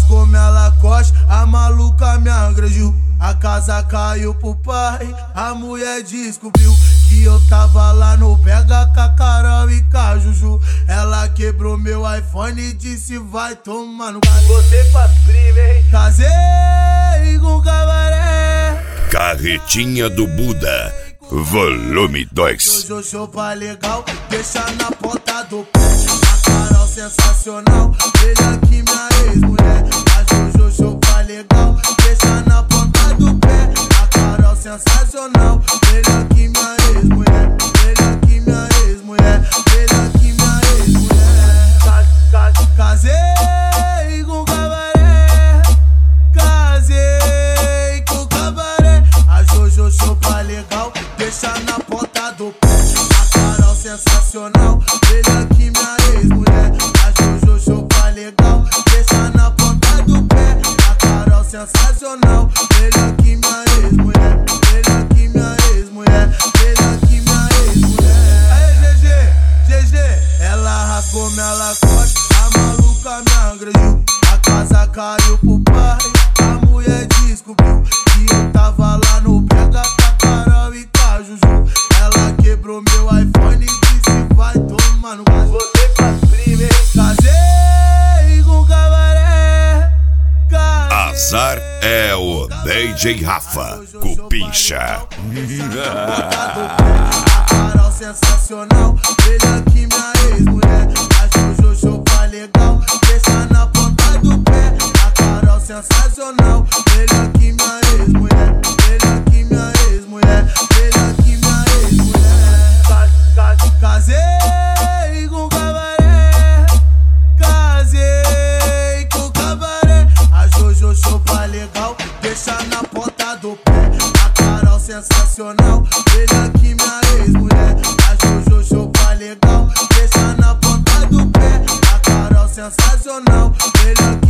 rasgou minha Lacoste, a maluca me agrediu. A casa caiu pro pai, a mulher descobriu que eu tava lá no Pega com a Carol e com a Juju. Ela quebrou meu iPhone e disse vai tomar no c... Você faz prima, hein? Casei com cabaré. Carretinha do Buda, volume 2. Jojo chupa legal, deixa na ponta do pé. A Carol sensacional, melhor que minha ex-mulher. A Jojo chupa legal, deixa na ponta do pé. A Carol sensacional, melhor que minha ex-mulher. Melhor que minha ex-mulher, melhor que minha ex-mulher. Casei com cabaré, casei com cabaré. A Jojo chupa legal, deixa na ponta do pé. A Carol sensacional, melhor que minha ex-mulher. A Jojo chupa legal, deixa na ponta do pé. A Carol sensacional, melhor que minha ex-mulher. Melhor que minha ex-mulher, melhor que minha ex-mulher. Aí GG, ela rasgou minha Lacoste, a maluca me agrediu. A casa caiu pro pai, a mulher descobriu que eu tava lá no Pega com a Carol e com a Juju. Ela quebrou meu iPhone e disse vai tomar no c... Você faz prima, hein? Casei com cabaré. Azar é o DJ Rafa Cupincha. A Carol sensacional, melhor que minha ex-mulher. A Jojo chupa legal, deixa na ponta do pé. A Carol sensacional, melhor que minha ex-mulher. Melhor que minha ex-mulher, melhor que minha ex-mulher. Casei com cabaré, casei com cabaré. A Jojo chupa legal, deixa na ponta do pé. A Carol sensacional, melhor que minha ex-mulher. A Jojo chupa legal, deixa na ponta do pé. A Carol sensacional, melhor